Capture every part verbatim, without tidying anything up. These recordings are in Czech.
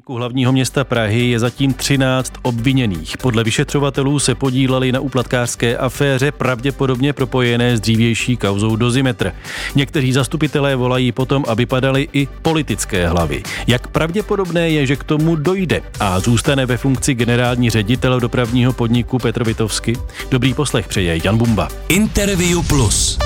podniku hlavního města Prahy je zatím třináct obviněných. Podle vyšetřovatelů se podíleli na úplatkářské aféře, pravděpodobně propojené s dřívější kauzou Dozimetr. Někteří zastupitelé volají potom, aby padaly i politické hlavy. Jak pravděpodobné je, že k tomu dojde a zůstane ve funkci generální ředitel dopravního podniku Petr Vitovský? Dobrý poslech přeje Jan Bumba. Interview Plus.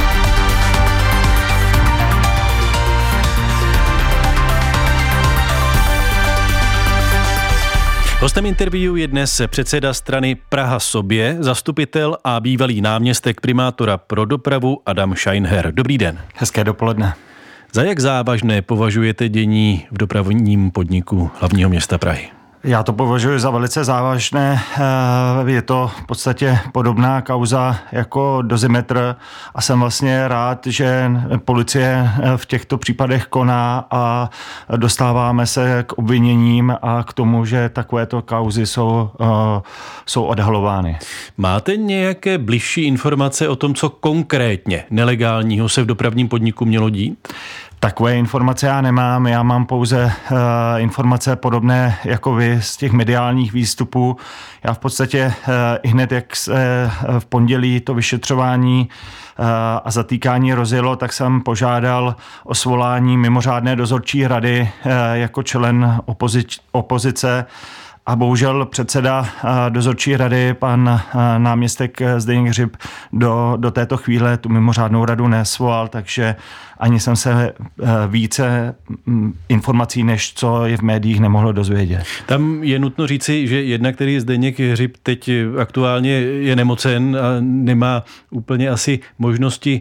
Hostem interview je dnes předseda strany Praha sobě, zastupitel a bývalý náměstek primátora pro dopravu Adam Scheinher. Dobrý den. Hezké dopoledne. Za jak závažné považujete dění v dopravním podniku hlavního města Prahy? Já to považuji za velice závažné. Je to v podstatě podobná kauza jako Dozimetr a jsem vlastně rád, že policie v těchto případech koná a dostáváme se k obviněním a k tomu, že takovéto kauzy jsou, jsou odhalovány. Máte nějaké bližší informace o tom, co konkrétně nelegálního se v dopravním podniku mělo dít? Takové informace já nemám, já mám pouze uh, informace podobné jako vy z těch mediálních výstupů. Já v podstatě uh, i hned, jak se uh, v pondělí to vyšetřování uh, a zatýkání rozjelo, tak jsem požádal o svolání mimořádné dozorčí rady uh, jako člen opozic- opozice. A bohužel předseda dozorčí rady, pan náměstek Zdeněk Hřib, do, do této chvíle tu mimořádnou radu nesvolal, takže ani jsem se více informací, než co je v médiích, nemohlo dozvědět. Tam je nutno říci, že jednak který Zdeněk Hřib teď aktuálně je nemocen a nemá úplně asi možnosti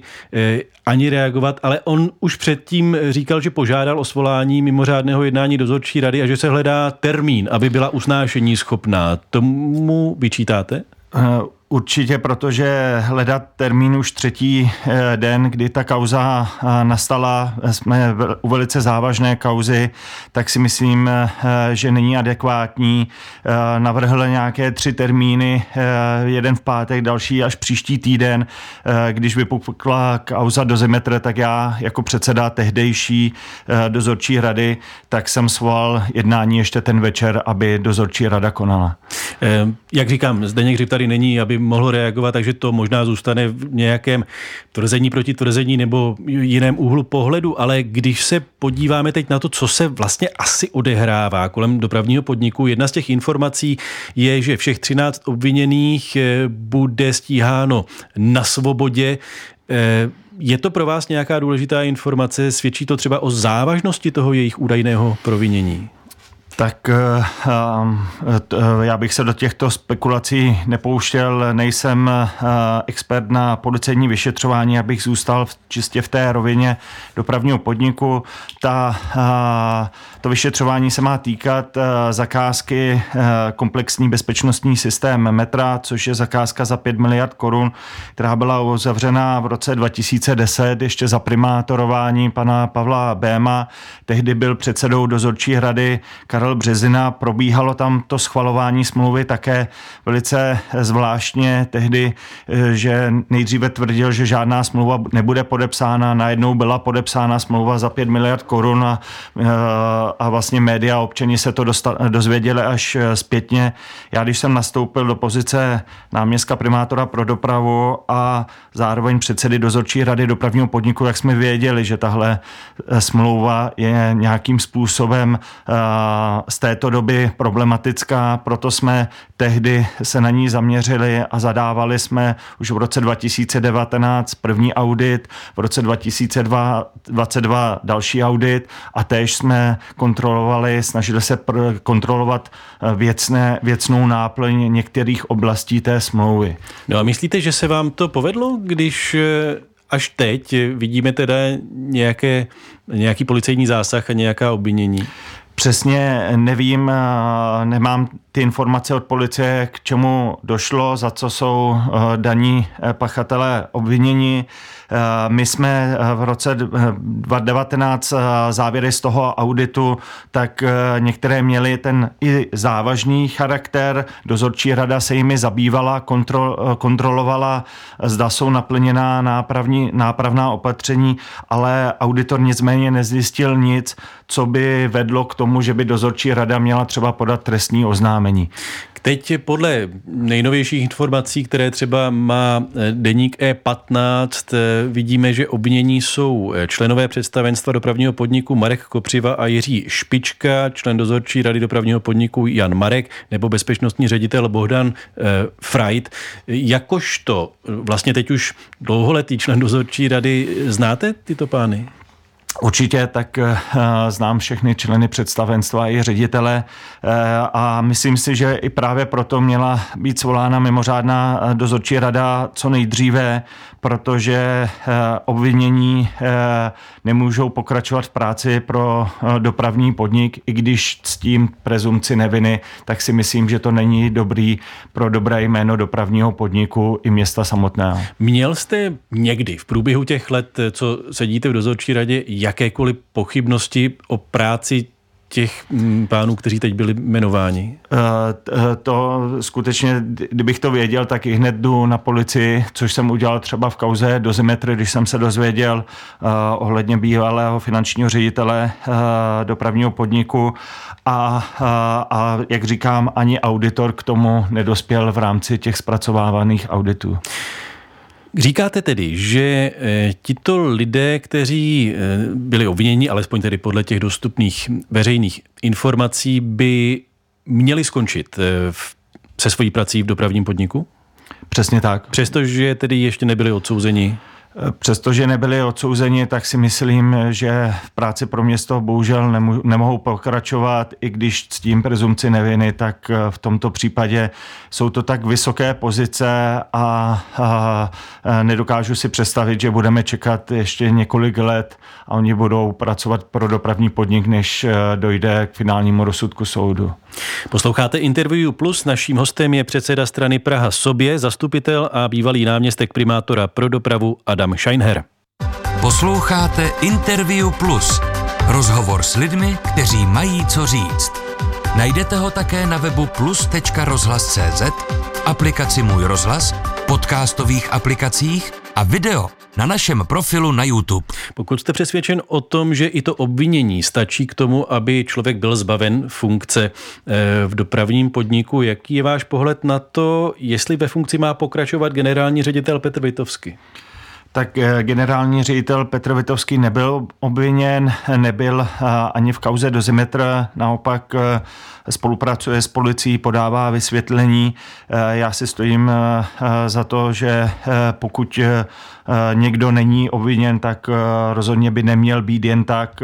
ani reagovat, ale on už předtím říkal, že požádal o svolání mimořádného jednání dozorčí rady a že se hledá termín, aby byla usnášení schopná. Tomu vyčítáte? Určitě, protože hledat termín už třetí den, kdy ta kauza nastala, jsme u velice závažné kauzy, tak si myslím, že není adekvátní. Navrhl nějaké tři termíny, jeden v pátek, další až příští týden. Když vypukla kauza Dozimetr, tak já jako předseda tehdejší dozorčí rady, tak jsem svolal jednání ještě ten večer, aby dozorčí rada konala. Jak říkám, Zdeněk Hřib tady není, aby mohl reagovat, takže to možná zůstane v nějakém tvrzení proti tvrzení nebo jiném úhlu pohledu, ale když se podíváme teď na to, co se vlastně asi odehrává kolem dopravního podniku, jedna z těch informací je, že všech třináct obviněných bude stíháno na svobodě. Je to pro vás nějaká důležitá informace? Svědčí to třeba o závažnosti toho jejich údajného provinění? Tak já bych se do těchto spekulací nepouštěl, nejsem expert na policejní vyšetřování, abych zůstal čistě v té rovině dopravního podniku. Ta, to vyšetřování se má týkat zakázky komplexní bezpečnostní systém metra, což je zakázka za pět miliard korun, která byla uzavřena v roce dva tisíce deset, ještě za primátorování pana Pavla Béma. Tehdy byl předsedou dozorčí rady Karel Březina, probíhalo tam to schvalování smlouvy také velice zvláštně tehdy, že nejdříve tvrdil, že žádná smlouva nebude podepsána, najednou byla podepsána smlouva za pět miliard korun a, a vlastně média a občani se to dosta, dozvěděli až zpětně. Já když jsem nastoupil do pozice náměstka primátora pro dopravu a zároveň předsedy dozorčí rady dopravního podniku, tak jsme věděli, že tahle smlouva je nějakým způsobem z této doby problematická, proto jsme tehdy se na ní zaměřili a zadávali jsme už v roce dva tisíce devatenáct první audit, v roce dva tisíce dvacet dva další audit a též jsme kontrolovali, snažili se pr- kontrolovat věcné, věcnou náplň některých oblastí té smlouvy. No a myslíte, že se vám to povedlo, když až teď vidíme teda nějaké, nějaký policejní zásah a nějaká obvinění? Přesně nevím, nemám ty informace od policie, k čemu došlo, za co jsou daní pachatelé obviněni. My jsme v roce dva tisíce devatenáct závěry z toho auditu, tak některé měly ten i závažný charakter. Dozorčí rada se jimi zabývala, kontrol, kontrolovala, zda jsou naplněná nápravní, nápravná opatření, ale auditor nicméně nezjistil nic, co by vedlo k tomu, že by dozorčí rada měla třeba podat trestní oznámení. Teď podle nejnovějších informací, které třeba má deník E patnáct, vidíme, že obvinění jsou členové představenstva dopravního podniku Marek Kopřiva a Jiří Špička, člen dozorčí rady dopravního podniku Jan Marek nebo bezpečnostní ředitel Bohdan eh, Freit. Jakožto vlastně teď už dlouholetý člen dozorčí rady znáte tyto pány? Určitě, tak uh, znám všechny členy představenstva i ředitele uh, a myslím si, že i právě proto měla být svolána mimořádná dozorčí rada co nejdříve, protože uh, obvinění uh, nemůžou pokračovat v práci pro uh, dopravní podnik, i když s tím prezumci neviny, tak si myslím, že to není dobrý pro dobré jméno dopravního podniku i města samotného. Měl jste někdy v průběhu těch let, co sedíte v dozorčí radě, jakékoliv pochybnosti o práci těch pánů, kteří teď byli jmenováni? To skutečně, kdybych to věděl, tak i hned jdu na policii, což jsem udělal třeba v kauze Dozimetry, když jsem se dozvěděl uh, ohledně bývalého finančního ředitele uh, dopravního podniku a, uh, a jak říkám, ani auditor k tomu nedospěl v rámci těch zpracovávaných auditů. Říkáte tedy, že tito lidé, kteří byli obviněni, alespoň tedy podle těch dostupných veřejných informací, by měli skončit se svojí prací v dopravním podniku? Přesně tak. Přestože tedy ještě nebyli odsouzeni? Přestože nebyli odsouzeni, tak si myslím, že v práci pro město bohužel nemu, nemohou pokračovat, i když s tím prezumci neviny, tak v tomto případě jsou to tak vysoké pozice a, a nedokážu si představit, že budeme čekat ještě několik let a oni budou pracovat pro dopravní podnik, než dojde k finálnímu rozsudku soudu. Posloucháte Interview Plus, naším hostem je předseda strany Praha Sobě, zastupitel a bývalý náměstek primátora pro dopravu Adam Scheinher. Posloucháte Interview Plus, rozhovor s lidmi, kteří mají co říct. Najdete ho také na webu plus tečka rozhlas tečka cé zet, aplikaci Můj rozhlas, podcastových aplikacích a video na našem profilu na YouTube. Pokud jste přesvědčen o tom, že i to obvinění stačí k tomu, aby člověk byl zbaven funkce v dopravním podniku, jaký je váš pohled na to, jestli ve funkci má pokračovat generální ředitel Petr Vitovský? Tak generální ředitel Petr Vitovský nebyl obviněn, nebyl ani v kauze Dozimetr, naopak spolupracuje s policií, podává vysvětlení. Já si stojím za to, že pokud někdo není obviněn, tak rozhodně by neměl být jen tak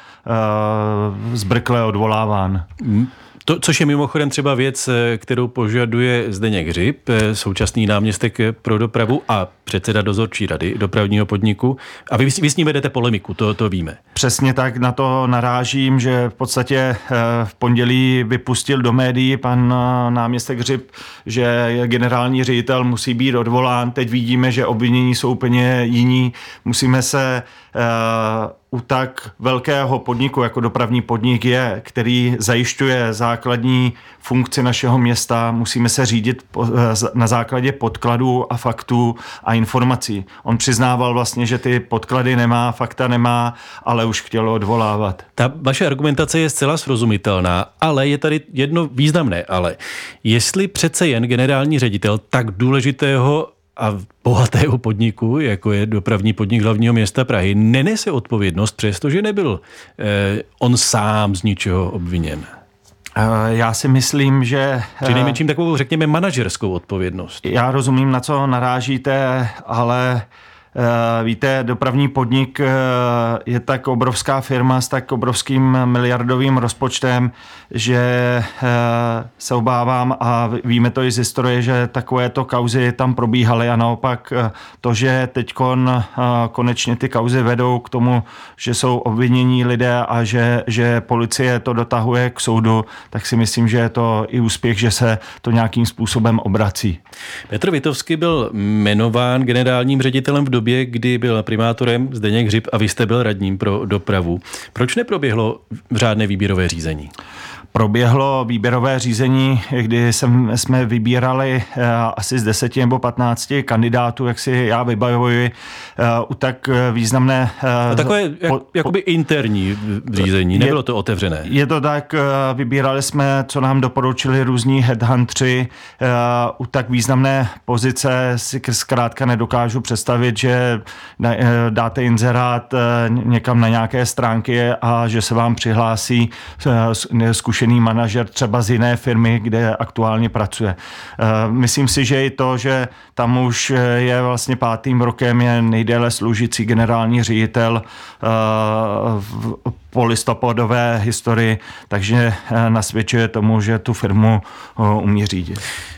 zbrkle odvoláván. To, což je mimochodem třeba věc, kterou požaduje Zdeněk Hřib, současný náměstek pro dopravu a předseda dozorčí rady dopravního podniku. A vy, vy s ním vedete polemiku, to, to víme. Přesně tak, na to narážím, že v podstatě v pondělí vypustil do médií pan náměstek Hřib, že generální ředitel musí být odvolán. Teď vidíme, že obvinění jsou úplně jiní. Musíme se u tak velkého podniku, jako dopravní podnik je, který zajišťuje základní funkci našeho města, musíme se řídit na základě podkladů a faktů a informací. On přiznával vlastně, že ty podklady nemá, fakta nemá, ale už chtěl odvolávat. Ta vaše argumentace je zcela srozumitelná, ale je tady jedno významné ale. Jestli přece jen generální ředitel tak důležitého a bohatého podniku, jako je dopravní podnik hlavního města Prahy, nenese odpovědnost, přestože nebyl eh, on sám z ničeho obviněn. Já si myslím, že... Při nejmenším takovou, řekněme, manažerskou odpovědnost. Já rozumím, na co narážíte, ale Víte, dopravní podnik je tak obrovská firma s tak obrovským miliardovým rozpočtem, že se obávám a víme to i z historie, že takovéto kauzy tam probíhaly a naopak to, že teďkon konečně ty kauzy vedou k tomu, že jsou obvinění lidé a že, že policie to dotahuje k soudu, tak si myslím, že je to i úspěch, že se to nějakým způsobem obrací. Petr Vitovský byl jmenován generálním ředitelem v době, kdy byl primátorem Zdeněk Hřib a vy jste byl radním pro dopravu. Proč neproběhlo řádné výběrové řízení? Proběhlo výběrové řízení, kdy jsem, jsme vybírali uh, asi z deseti nebo patnácti kandidátů, jak si já vybavuji, uh, u tak významné... Uh, takové jak, po, jakoby interní řízení, nebylo to otevřené. Je to tak, uh, vybírali jsme, co nám doporučili různí headhuntři, uh, u tak významné pozice si zkrátka nedokážu představit, že uh, dáte inzerát uh, někam na nějaké stránky a že se vám přihlásí uh, zkušený manažer třeba z jiné firmy, kde aktuálně pracuje. Myslím si, že i to, že tam už je vlastně pátým rokem, je nejdéle sloužící generální ředitel v polistopadové historii, takže nasvědčuje tomu, že tu firmu umí řídit.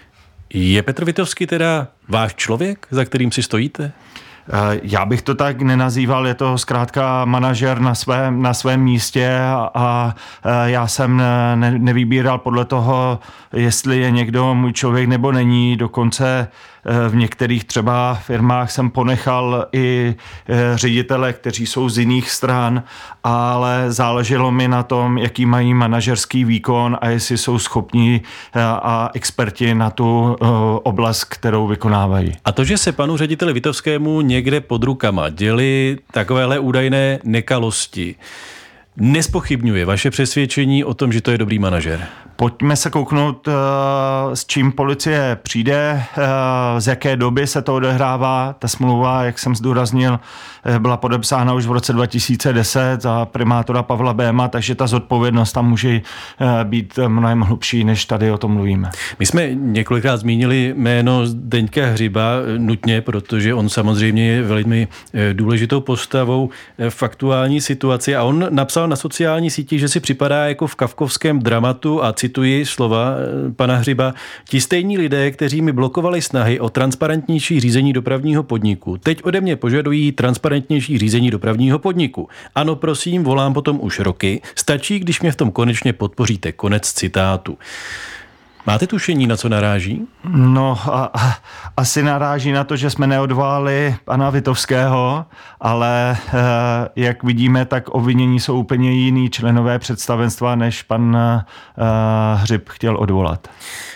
Je Petr Vitovský teda váš člověk, za kterým si stojíte? Já bych to tak nenazýval, je to zkrátka manažer na svém, na svém místě a, a já jsem ne, nevybíral podle toho, jestli je někdo můj člověk nebo není, dokonce v některých třeba firmách jsem ponechal i ředitele, kteří jsou z jiných stran, ale záleželo mi na tom, jaký mají manažerský výkon a jestli jsou schopní a experti na tu oblast, kterou vykonávají. A to, že se panu řediteli Vitovskému někde pod rukama děli takovéhle údajné nekalosti, nespochybňuje vaše přesvědčení o tom, že to je dobrý manažer? Pojďme se kouknout, s čím policie přijde, z jaké doby se to odehrává. Ta smlouva, jak jsem zdůraznil, byla podepsána už v roce dva tisíce deset za primátora Pavla Béma, takže ta zodpovědnost tam může být mnohem hlubší, než tady o tom mluvíme. My jsme několikrát zmínili jméno Zdeňka Hřiba nutně, protože on samozřejmě je velmi důležitou postavou v aktuální situaci a on napsal na sociální síti, že si připadá jako v kafkovském dramatu a cituji slova pana Hřiba: ti stejní lidé, kteří mi blokovali snahy o transparentnější řízení dopravního podniku, teď ode mě požadují transparentnější řízení dopravního podniku. Ano, prosím, volám potom už roky. Stačí, když mě v tom konečně podpoříte. Konec citátu. Máte tušení, na co naráží? No, a, a, asi naráží na to, že jsme neodvolali pana Vitovského, ale e, jak vidíme, tak obvinění jsou úplně jiný členové představenstva, než pan e, Hřib chtěl odvolat.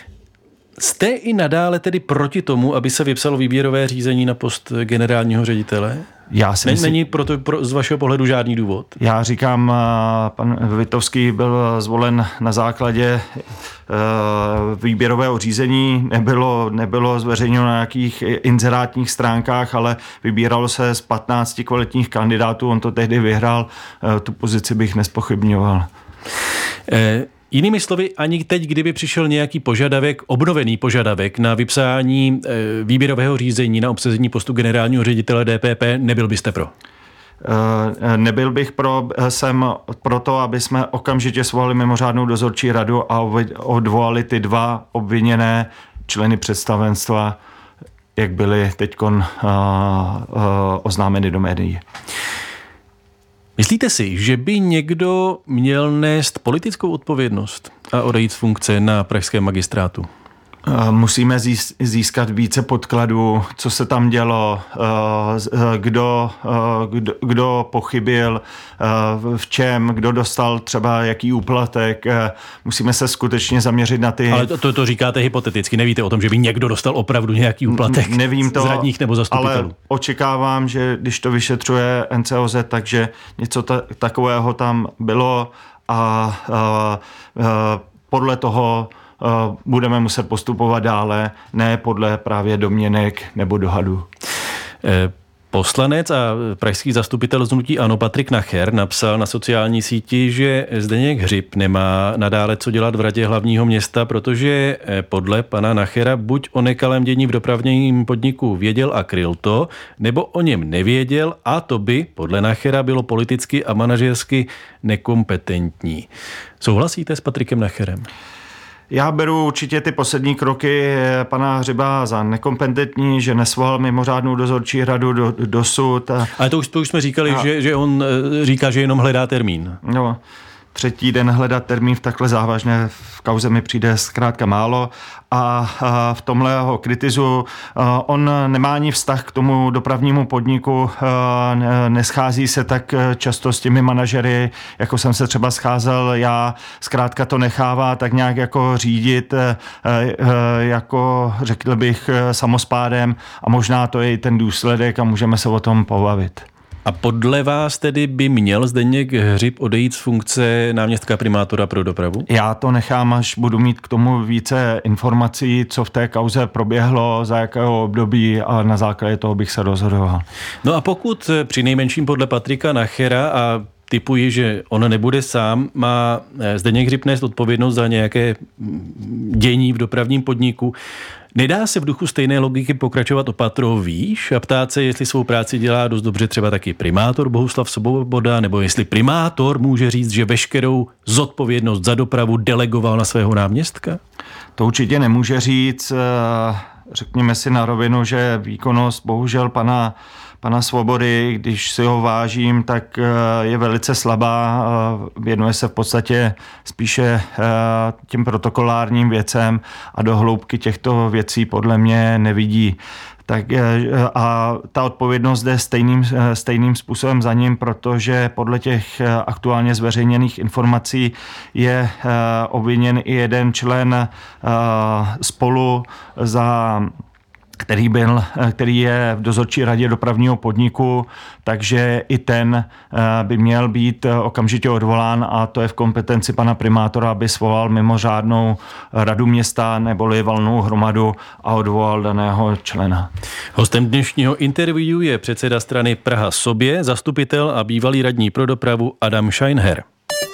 Jste i nadále tedy proti tomu, aby se vypsalo výběrové řízení na post generálního ředitele? Já si myslím, Není proto pro, z vašeho pohledu žádný důvod? Já říkám, pan Vitovský byl zvolen na základě výběrového řízení, nebylo, nebylo zveřejněno na nějakých inzerátních stránkách, ale vybíralo se z patnácti kvalitních kandidátů, on to tehdy vyhrál, tu pozici bych nespochybňoval. Eh. Jinými slovy, ani teď, kdyby přišel nějaký požadavek, obnovený požadavek na vypsání e, výběrového řízení na obsazení postu generálního ředitele D P P, nebyl byste pro? E, nebyl bych pro, jsem pro to, aby jsme okamžitě svolali mimořádnou dozorčí radu a odvolali ty dva obviněné členy představenstva, jak byly teďkon a, a, oznámeny do médií. Myslíte si, že by někdo měl nést politickou odpovědnost a odejít z funkce na pražském magistrátu? Musíme získat více podkladů, co se tam dělo, kdo, kdo, kdo pochybil, v čem, kdo dostal třeba jaký úplatek. Musíme se skutečně zaměřit na ty... Ale to, to, to říkáte hypoteticky, nevíte o tom, že by někdo dostal opravdu nějaký úplatek? Nevím to, z radních nebo zastupitelů. Ale očekávám, že když to vyšetřuje N C O Z, takže něco ta, takového tam bylo a, a, a podle toho budeme muset postupovat dále, ne podle právě domněnek nebo dohadu. Poslanec a pražský zastupitel z hnutí ANO Patrik Nacher napsal na sociální síti, že Zdeněk Hřib nemá nadále co dělat v radě hlavního města, protože podle pana Nachera buď o nekalém dění v dopravním podniku věděl a kryl to, nebo o něm nevěděl a to by podle Nachera bylo politicky a manažersky nekompetentní. Souhlasíte s Patrikem Nacherem? Já beru určitě ty poslední kroky pana Hřiba za nekompetentní, že nesvolal mimořádnou dozorčí radu do, dosud. Ale to už, to už jsme říkali, a... že, že on říká, že jenom hledá termín. No, třetí den hledat termín v takhle závažné v kauze mi přijde zkrátka málo a, a v tomhle ho kritizu. On nemá ani vztah k tomu dopravnímu podniku, neschází se tak často s těmi manažery, jako jsem se třeba scházel já, zkrátka to nechává tak nějak jako řídit, jako řekl bych samospádem a možná to je i ten důsledek a můžeme se o tom pobavit. A podle vás tedy by měl Zdeněk Hřib odejít z funkce náměstka primátora pro dopravu? Já to nechám, až budu mít k tomu více informací, co v té kauze proběhlo, za jakého období a na základě toho bych se rozhodoval. No a pokud při nejmenším podle Patrika Nachera a typuji, že on nebude sám, má Zdeněk Hřib nést odpovědnost za nějaké dění v dopravním podniku. Nedá se v duchu stejné logiky pokračovat o patro výš a ptát se, jestli svou práci dělá dost dobře třeba taky primátor Bohuslav Svoboda, nebo jestli primátor může říct, že veškerou zodpovědnost za dopravu delegoval na svého náměstka? To určitě nemůže říct. Řekněme si na rovinu, že výkonnost bohužel pana Pana Svobody, když si ho vážím, tak je velice slabá, věnuje se v podstatě spíše těm protokolárním věcem a do hloubky těchto věcí podle mě nevidí. Tak a ta odpovědnost jde stejným, stejným způsobem za ním, protože podle těch aktuálně zveřejněných informací je obviněn i jeden člen spolu za který, byl, který je v dozorčí radě dopravního podniku, takže i ten by měl být okamžitě odvolán a to je v kompetenci pana primátora, aby svolal mimořádnou radu města neboli valnou hromadu a odvolal daného člena. Hostem dnešního interview je předseda strany Praha sobě, zastupitel a bývalý radní pro dopravu Adam Scheinher.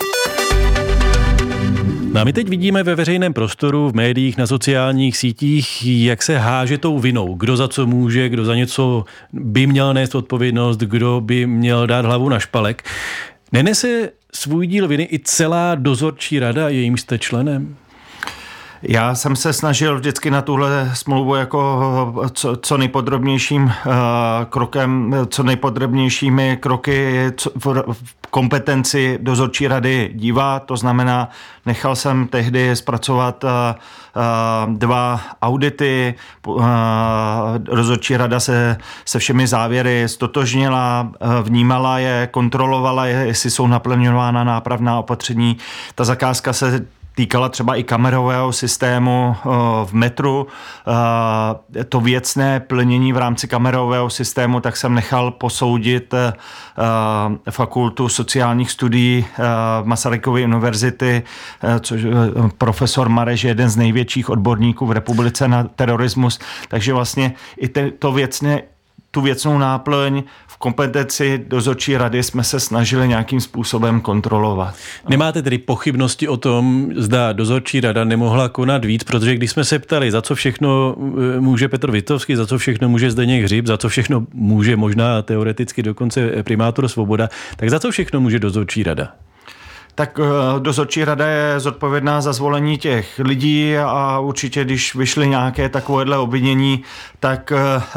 No a my teď vidíme ve veřejném prostoru, v médiích, na sociálních sítích, jak se háže tou vinou. Kdo za co může, kdo za něco by měl nést odpovědnost, kdo by měl dát hlavu na špalek. Nenese svůj díl viny i celá dozorčí rada, jejímž jste členem? Já jsem se snažil vždycky na tuhle smlouvu jako co, co nejpodrobnějším uh, krokem, co nejpodrobnějšími kroky co, v, v kompetenci dozorčí rady dívat. To znamená, nechal jsem tehdy zpracovat uh, uh, dva audity. Uh, dozorčí rada se se všemi závěry stotožnila, uh, vnímala je, kontrolovala je, jestli jsou naplňována nápravná opatření. Ta zakázka se týkala třeba i kamerového systému v metru. To věcné plnění v rámci kamerového systému, tak jsem nechal posoudit fakultu sociálních studií Masarykovy univerzity, což profesor Mareš je jeden z největších odborníků v republice na terorismus. Takže vlastně i to věcné tu věcnou náplň v kompetenci dozorčí rady jsme se snažili nějakým způsobem kontrolovat. Nemáte tedy pochybnosti o tom, zda dozorčí rada nemohla konat víc, protože když jsme se ptali, za co všechno může Petr Vitovský, za co všechno může Zdeněk Hřib, za co všechno může možná teoreticky dokonce primátor Svoboda, tak za co všechno může dozorčí rada? Tak dozorčí rada je zodpovědná za zvolení těch lidí a určitě, když vyšly nějaké takovéhle obvinění, tak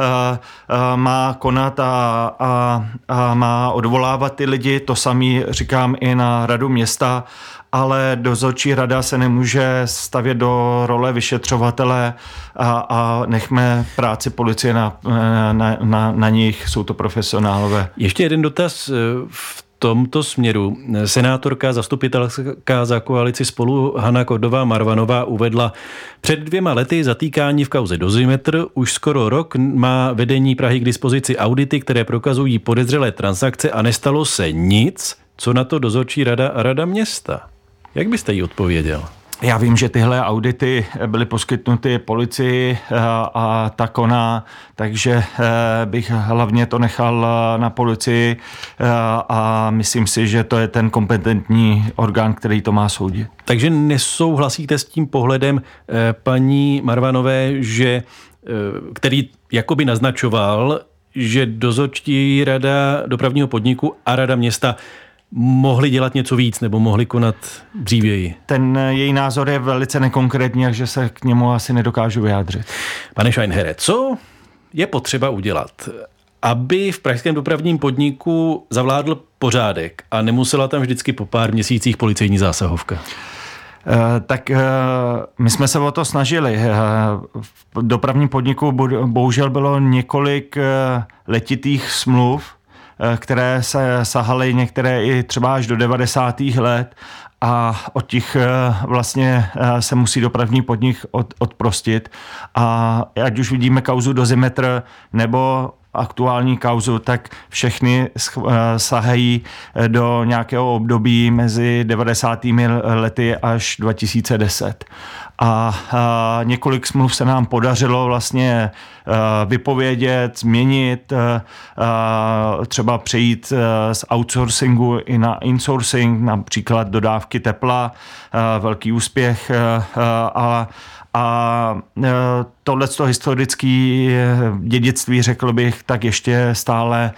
má konat a, a, a má odvolávat ty lidi. To samý říkám i na radu města, ale dozorčí rada se nemůže stavět do role vyšetřovatele a, a nechme práci policie na, na, na, na nich, jsou to profesionálové. Ještě jeden dotaz v tomto směru. Senátorka, zastupitelka za koalici Spolu Hana Kordová-Marvanová uvedla před dvěma lety zatýkání v kauze Dozimetr. Už skoro rok má vedení Prahy k dispozici audity, které prokazují podezřelé transakce a nestalo se nic. Co na to dozorčí rada a rada města? Jak byste jí odpověděl? Já vím, že tyhle audity byly poskytnuty policii a ta koná, takže bych hlavně to nechal na policii a myslím si, že to je ten kompetentní orgán, který to má soudit. Takže nesouhlasíte s tím pohledem paní Marvanové, že, který jakoby naznačoval, že dozorčí rada dopravního podniku a rada města mohli dělat něco víc nebo mohli konat dřívěji? Ten její názor je velice nekonkrétní, takže se k němu asi nedokážu vyjádřit. Pane Scheinhere, co je potřeba udělat, aby v pražském dopravním podniku zavládl pořádek a nemusela tam vždycky po pár měsících policejní zásahovka? Tak my jsme se o to snažili. V dopravním podniku bohužel bylo několik letitých smluv, které se sahaly některé i třeba až do devadesátých let a od těch vlastně se musí dopravní podnik od, odprostit. A ať už vidíme kauzu Dozimetr nebo aktuální kauzu, tak všechny sahají do nějakého období mezi devadesátými lety až dva tisíce deset. A, a několik smluv se nám podařilo vlastně vypovědět, změnit, třeba přejít z outsourcingu i na insourcing, například dodávky tepla, velký úspěch a A tohleto historické dědictví, řekl bych, tak ještě stále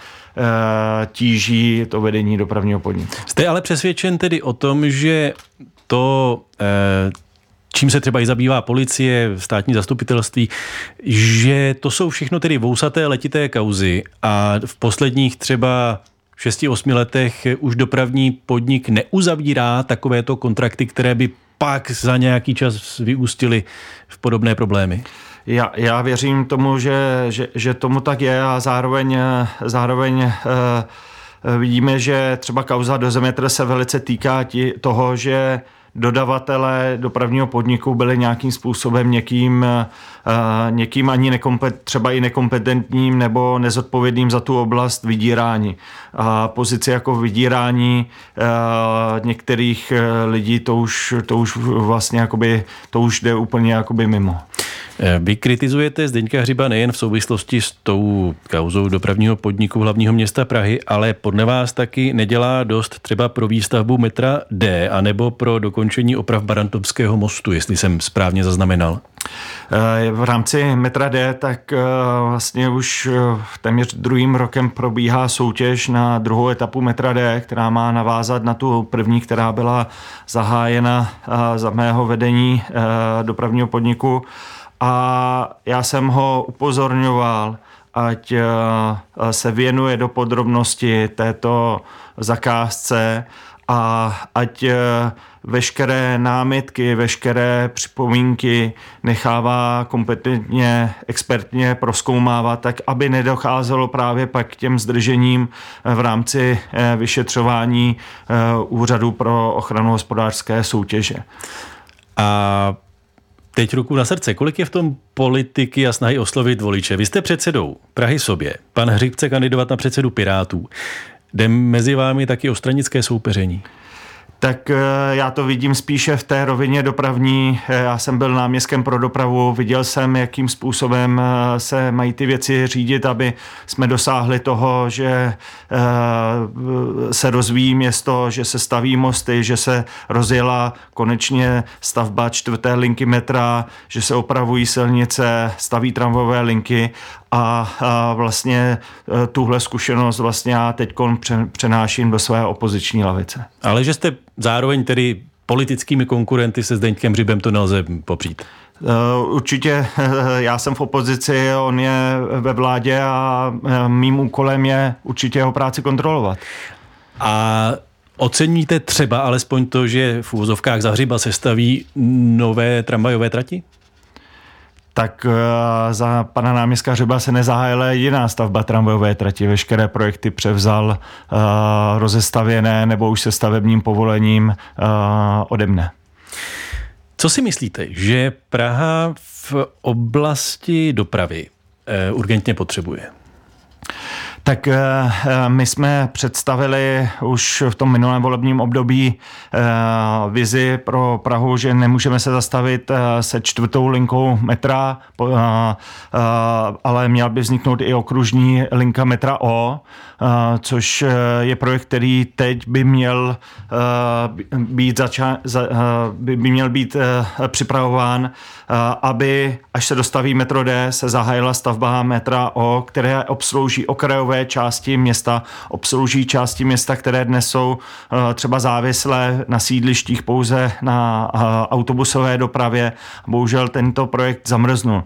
tíží to vedení dopravního podniku. Jste ale přesvědčen tedy o tom, že to, čím se třeba i zabývá policie, státní zastupitelství, že to jsou všechno tedy vousaté letité kauzy a v posledních třeba šesti osmi letech už dopravní podnik neuzavírá takovéto kontrakty, které by pak za nějaký čas vyústily v podobné problémy? Já, já věřím tomu, že, že, že tomu tak je a zároveň, zároveň eh, vidíme, že třeba kauza Dozimetr se velice týká tí, toho, že dodavatelé dopravního podniku byli nějakým způsobem někým, uh, někým ani nekompet, třeba i nekompetentním nebo nezodpovědným za tu oblast vydírání. A pozici jako vydírání uh, některých uh, lidí, to už, to už vlastně jakoby, to už jde úplně jakoby mimo. Vy kritizujete Zdeňka Hřiba nejen v souvislosti s tou kauzou dopravního podniku hlavního města Prahy, ale podle vás taky nedělá dost třeba pro výstavbu metra D anebo pro dokončení oprav Barantovského mostu, jestli jsem správně zaznamenal. V rámci metra D tak vlastně už téměř druhým rokem probíhá soutěž na druhou etapu metra D, která má navázat na tu první, která byla zahájena za mého vedení dopravního podniku. A já jsem ho upozorňoval, ať se věnuje do podrobnosti této zakázce a ať veškeré námitky, veškeré připomínky nechává kompetentně, expertně prozkoumávat, tak aby nedocházelo právě pak k těm zdržením v rámci vyšetřování Úřadu pro ochranu hospodářské soutěže. A teď ruku na srdce, kolik je v tom politiky a snahy oslovit voliče? Vy jste předsedou Prahy sobě, pan Hřib chce kandidovat na předsedu Pirátů. Jde mezi vámi taky o stranické soupeření? Tak já to vidím spíše v té rovině dopravní. Já jsem byl náměstkem pro dopravu, viděl jsem, jakým způsobem se mají ty věci řídit, aby jsme dosáhli toho, že se rozvíjí město, že se staví mosty, že se rozjela konečně stavba čtvrté linky metra, že se opravují silnice, staví tramvajové linky a vlastně tuhle zkušenost vlastně já teď přenáším do své opoziční lavice. Ale že jste zároveň tedy politickými konkurenty se Zdeňkem Hřibem, to nelze popřít. Určitě já jsem v opozici, on je ve vládě a mým úkolem je určitě jeho práci kontrolovat. A oceníte třeba alespoň to, že v úvozovkách za Hřiba se staví nové tramvajové trati? Tak za pana náměstka Hřiba se nezahájila jediná stavba tramvajové trati. Veškeré projekty převzal uh, rozestavěné nebo už se stavebním povolením uh, ode mne. Co si myslíte, že Praha v oblasti dopravy uh, urgentně potřebuje? Tak my jsme představili už v tom minulém volebním období vizi pro Prahu, že nemůžeme se zastavit se čtvrtou linkou metra, ale měla by vzniknout i okružní linka metra O, což je projekt, který teď by měl být, zača- by měl být připravován, aby až se dostaví metro D, se zahájila stavba metra O, které obslouží okrajové části města, obslouží části města, které dnes jsou třeba závislé na sídlištích pouze na autobusové dopravě. Bohužel tento projekt zamrznul.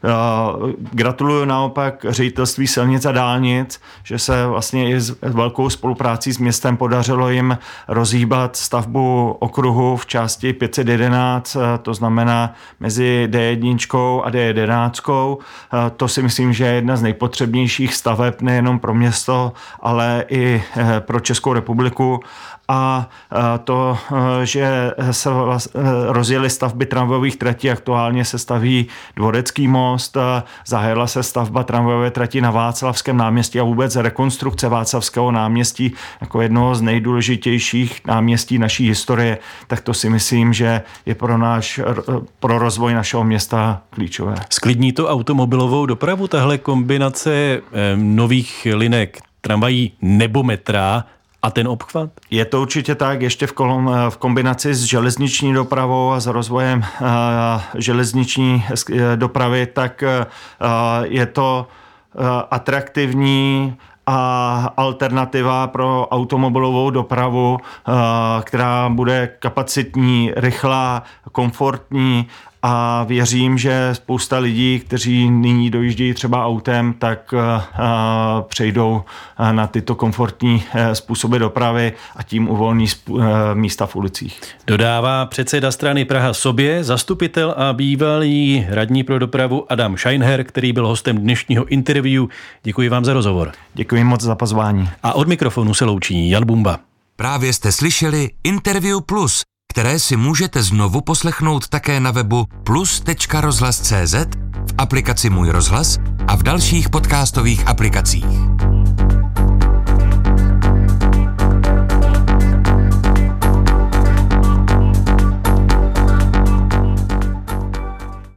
Gratuluju naopak Ředitelství silnic a dálnic, že se vlastně i s velkou spoluprácí s městem podařilo jim rozhýbat stavbu okruhu v části pět set jedenáct, to znamená mezi D jedna a D jedenáct. To si myslím, že je jedna z nejpotřebnějších staveb nejenom pro město, ale i pro Českou republiku. A to, že se rozjeli stavby tramvajových tratí, aktuálně se staví Dvorecký most, zahájila se stavba tramvajové trati na Václavském náměstí a vůbec rekonstrukce Václavského náměstí jako jednoho z nejdůležitějších náměstí naší historie, tak to si myslím, že je pro náš, pro rozvoj našeho města klíčové. Sklidní to automobilovou dopravu, tahle kombinace nových linek tramvají nebo metra a ten obchvat? Je to určitě tak, ještě v, kolom, v kombinaci s železniční dopravou a s rozvojem uh, železniční uh, dopravy, tak uh, je to uh, atraktivní a alternativa pro automobilovou dopravu, uh, která bude kapacitní, rychlá, komfortní. A věřím, že spousta lidí, kteří nyní dojíždějí třeba autem, tak uh, přejdou na tyto komfortní uh, způsoby dopravy a tím uvolní uh, místa v ulicích. Dodává předseda strany Praha sobě, zastupitel a bývalý radní pro dopravu Adam Scheinher, který byl hostem dnešního interview. Děkuji vám za rozhovor. Děkuji moc za pozvání. A od mikrofonu se loučí Jan Bumba. Právě jste slyšeli Interview Plus, které si můžete znovu poslechnout také na webu plus tečka rozhlas tečka cé zet, v aplikaci Můj rozhlas a v dalších podcastových aplikacích.